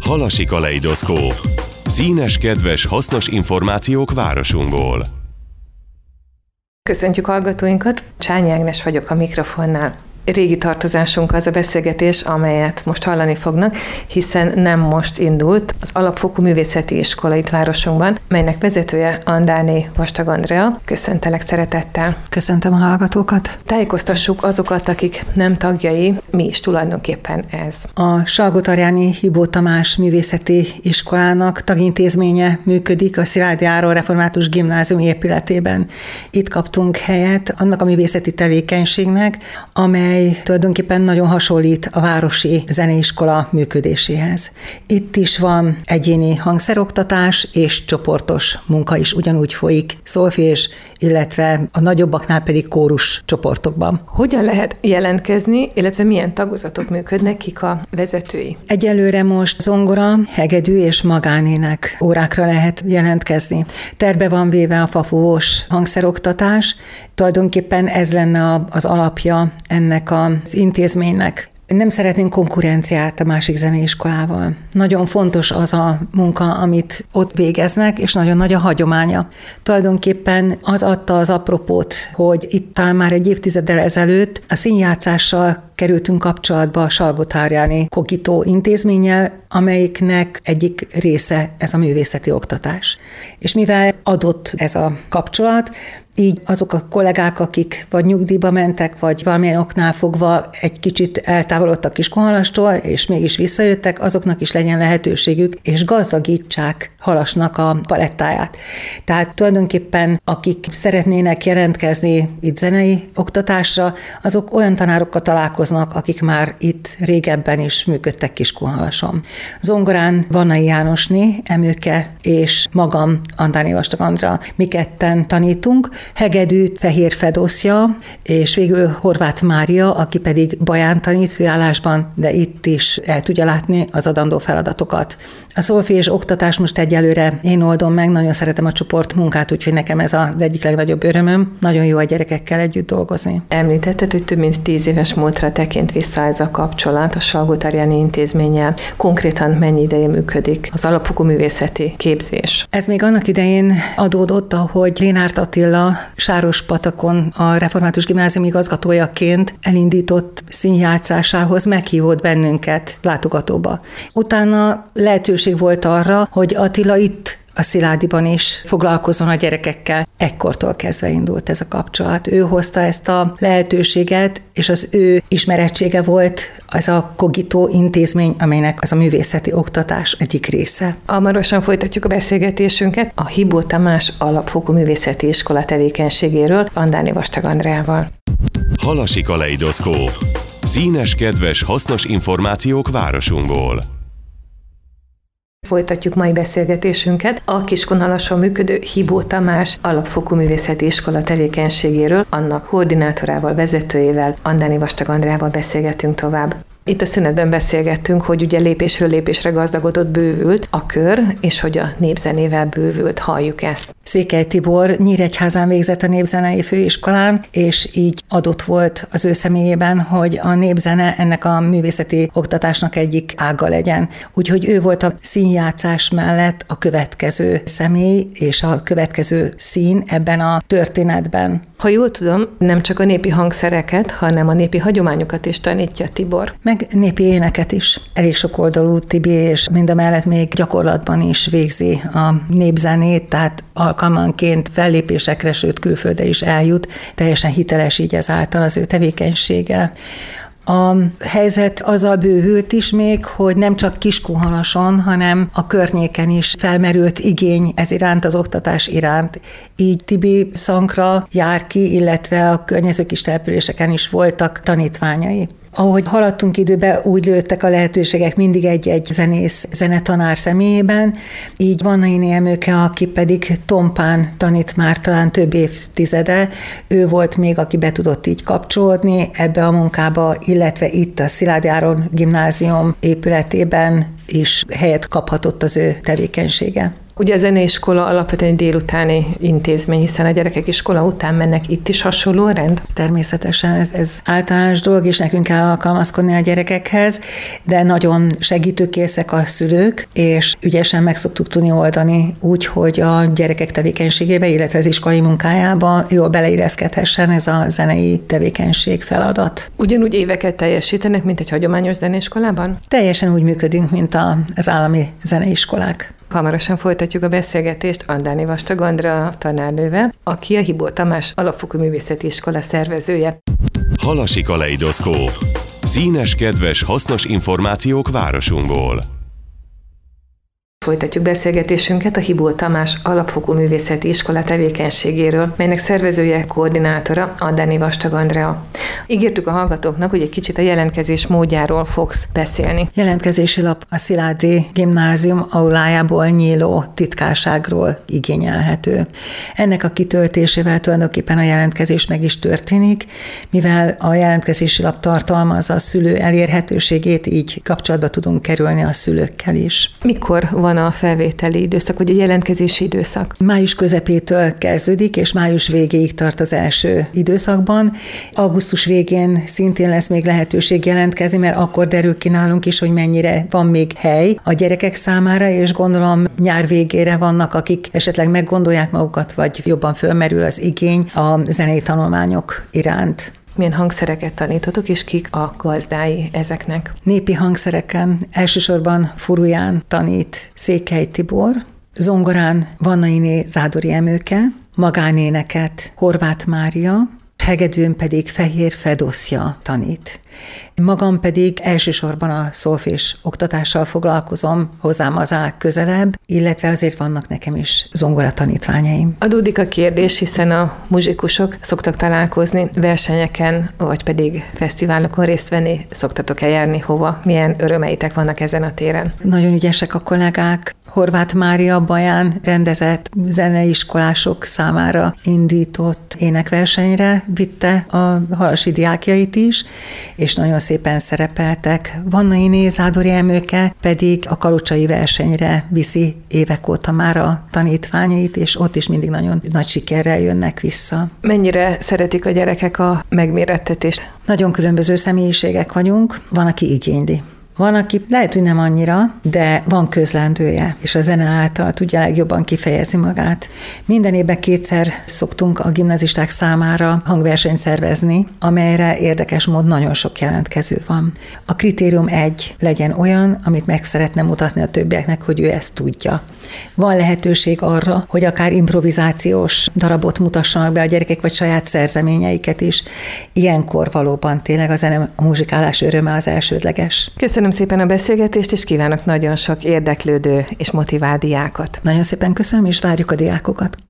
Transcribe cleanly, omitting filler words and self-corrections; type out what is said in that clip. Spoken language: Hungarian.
Halasi kaleidoszkóp. Színes, kedves, hasznos információk városunkból. Köszöntjük hallgatóinkat, Csányi Ágnes vagyok a mikrofonnál. Régi tartozásunk az a beszélgetés, amelyet most hallani fognak, hiszen nem most indult az Alapfokú Művészeti Iskola itt városunkban, melynek vezetője Andáné Vastag Andrea. Köszöntelek szeretettel. Köszöntöm a hallgatókat. Tájékoztassuk azokat, akik nem tagjai, mi is tulajdonképpen ez. A Salgótarjáni Hibó Tamás Művészeti Iskolának tagintézménye működik a Szilágyi Áron Református Gimnázium épületében. Itt kaptunk helyet annak a művészeti tevékenységnek, amely tulajdonképpen nagyon hasonlít a városi zeneiskola működéséhez. Itt is van egyéni hangszeroktatás és csoportos munka is ugyanúgy folyik, szolfés, illetve a nagyobbaknál pedig kórus csoportokban. Hogyan lehet jelentkezni, illetve milyen tagozatok működnek, kik a vezetői? Egyelőre most zongora, hegedű és magánének órákra lehet jelentkezni. Terve van véve a fafúvós hangszeroktatás, tulajdonképpen ez lenne az alapja ennek az intézménynek. Nem szeretnénk konkurenciát a másik zeneiskolával. Nagyon fontos az a munka, amit ott végeznek, és nagyon nagy a hagyománya. Tulajdonképpen az adta az apropót, hogy itt talán már egy évtizeddel ezelőtt a színjátszással kerültünk kapcsolatba a Salgótarjáni Kogito intézménnyel, amelyiknek egyik része ez a művészeti oktatás. És mivel adott ez a kapcsolat, így azok a kollégák, akik vagy nyugdíjba mentek, vagy valamilyen oknál fogva egy kicsit eltávolodtak Kiskunhalastól, és mégis visszajöttek, azoknak is legyen lehetőségük, és gazdagítsák Halasnak a palettáját. Tehát tulajdonképpen akik szeretnének jelentkezni itt zenei oktatásra, azok olyan tanárokkal találkoznak, akik már itt régebben is működtek Kiskunhalason. Zongorán Vannai Jánosné, Emőke és magam, Andáné Vastag Andrea, mi ketten tanítunk, hegedűt Fehér Fedoszja, és végül Horváth Mária, aki pedig baján tanít főállásban, de itt is el tudja látni az adandó feladatokat. A szolfés oktatás most egyelőre én oldom meg, nagyon szeretem a csoport munkát, úgyhogy nekem ez az egyik legnagyobb örömöm. Nagyon jó a gyerekekkel együtt dolgozni. Említetted, hogy több mint 10 éves múltra tekint vissza ez a kapcsolat a Salgótarjáni intézménnyel. Konkrétan mennyi ideje működik az alapfokú művészeti képzés? Ez még annak idején adódott, ahogy Lénárt Attila Sárospatakon a Református Gimnázium igazgatójaként elindított színjátszásához meghívott bennünket látogatóba. Utána lehetőség volt arra, hogy Attila itt a Szilágyiban is foglalkozzon a gyerekekkel. Ekkortól kezdve indult ez a kapcsolat. Ő hozta ezt a lehetőséget, és az ő ismerettsége volt az a Kogito intézmény, amelynek az a művészeti oktatás egyik része. Hamarosan folytatjuk a beszélgetésünket a Hibó Tamás Alapfokú Művészeti Iskola tevékenységéről Andáné Vastag Andreával. Halasi kaleidoszkóp. Színes, kedves, hasznos információk városunkból. Folytatjuk mai beszélgetésünket a Kiskunhalason működő Hibó Tamás Alapfokú Művészeti Iskola tevékenységéről, annak koordinátorával, vezetőjével, Andáné Vastag Andreával beszélgetünk tovább. Itt a szünetben beszélgettünk, hogy ugye lépésről lépésre gazdagodott, bővült a kör, és hogy a népzenével bővült, halljuk ezt. Székely Tibor Nyíregyházán végzett a népzenei főiskolán, és így adott volt az ő személyében, hogy a népzene ennek a művészeti oktatásnak egyik ága legyen. Úgyhogy ő volt a színjátszás mellett a következő személy és a következő szín ebben a történetben. Ha jól tudom, nem csak a népi hangszereket, hanem a népi hagyományokat is tanítja Tibor. Meg népi éneket is. Elég sok oldalú Tibi, és mindemellett még gyakorlatban is végzi a népzenét, tehát alkalmanként fellépésekre, sőt külföldre is eljut, teljesen hiteles így ezáltal az ő tevékenysége. A helyzet azzal bővült is még, hogy nem csak Kiskunhalason, hanem a környéken is felmerült igény ez iránt, az oktatás iránt. Így Tibi Szankra jár ki, illetve a környező kis településeken is voltak tanítványai. Ahogy haladtunk időbe, úgy lőttek a lehetőségek mindig egy-egy zenész, zenetanár személyében, így Vannai Emőke, aki pedig tompán tanít már talán több évtizede, ő volt még, aki be tudott így kapcsolódni ebbe a munkába, illetve itt a Szilágyi Áron Gimnázium épületében is helyet kaphatott az ő tevékenysége. Ugye a zeneiskola alapvetően délutáni intézmény, hiszen a gyerekek iskola után mennek, itt is hasonló a rend? Természetesen ez általános dolog, és nekünk kell alkalmazkodni a gyerekekhez, de nagyon segítőkészek a szülők, és ügyesen meg szoktuk tudni oldani úgy, hogy a gyerekek tevékenységébe, illetve az iskolai munkájába jól beleilleszkedhessen ez a zenei tevékenység feladat. Ugyanúgy éveket teljesítenek, mint egy hagyományos zeneiskolában? Teljesen úgy működünk, mint az állami zeneiskolák. Hamarosan folytatjuk a beszélgetést Andáni Vastag Andrea tanárnővel, aki a Hibó Tamás Alapfokú Művészeti Iskola szervezője. Halasi kaleidoszkóp. Színes, kedves, hasznos információk városunkból. Folytatjuk beszélgetésünket a Hibó Tamás Alapfokú Művészeti Iskola tevékenységéről, melynek szervezője, koordinátora Andáni Vastag Andrea. Ígértük a hallgatóknak, hogy egy kicsit a jelentkezés módjáról fogsz beszélni. Jelentkezési lap a Szilágyi Gimnázium aulájából nyíló titkárságról igényelhető. Ennek a kitöltésével tulajdonképpen a jelentkezés meg is történik, mivel a jelentkezési lap tartalmazza a szülő elérhetőségét, így kapcsolatba tudunk kerülni a szülőkkel is. Mikor van a felvételi időszak, vagy a jelentkezési időszak? Május közepétől kezdődik, és május végéig tart az első időszakban. Augusztus végén szintén lesz még lehetőség jelentkezni, mert akkor derül ki nálunk is, hogy mennyire van még hely a gyerekek számára, és gondolom nyár végére vannak, akik esetleg meggondolják magukat, vagy jobban fölmerül az igény a zenei tanulmányok iránt. Milyen hangszereket tanítotok, és kik a gazdái ezeknek? Népi hangszereken elsősorban furuján tanít Székely Tibor, zongorán Vannainé Zádori Emőke, magánéneket Horváth Mária, hegedűn pedig Fehér Fedoszja tanít. Magam pedig elsősorban a szolfés oktatással foglalkozom, hozzám az áll közelebb, illetve azért vannak nekem is zongora tanítványaim. Adódik a kérdés, hiszen a muzsikusok szoktak találkozni versenyeken, vagy pedig fesztiválokon részt venni, szoktatok eljárni hova? Milyen örömeitek vannak ezen a téren? Nagyon ügyesek a kollégák. Horváth Mária Baján rendezett zeneiskolások számára indított énekversenyre vitte a halasi diákjait is, és nagyon szépen szerepeltek. Vannainé Zádori Emőke pedig a kalocsai versenyre viszi évek óta már a tanítványait, és ott is mindig nagyon nagy sikerrel jönnek vissza. Mennyire szeretik a gyerekek a megmérettetést? Nagyon különböző személyiségek vagyunk, van, aki igényli. Van, aki lehet, hogy nem annyira, de van közlendője, és a zene által tudja legjobban kifejezni magát. Minden évben 2-szer szoktunk a gimnazisták számára hangversenyt szervezni, amelyre érdekes mód nagyon sok jelentkező van. A kritérium legyen olyan, amit meg szeretne mutatni a többieknek, hogy ő ezt tudja. Van lehetőség arra, hogy akár improvizációs darabot mutassanak be a gyerekek, vagy saját szerzeményeiket is. Ilyenkor valóban tényleg a zene, a muzsikálás öröme az elsődleges. Köszönöm szépen a beszélgetést, és kívánok nagyon sok érdeklődő és motivált diákot. Nagyon szépen köszönöm, és várjuk a diákokat.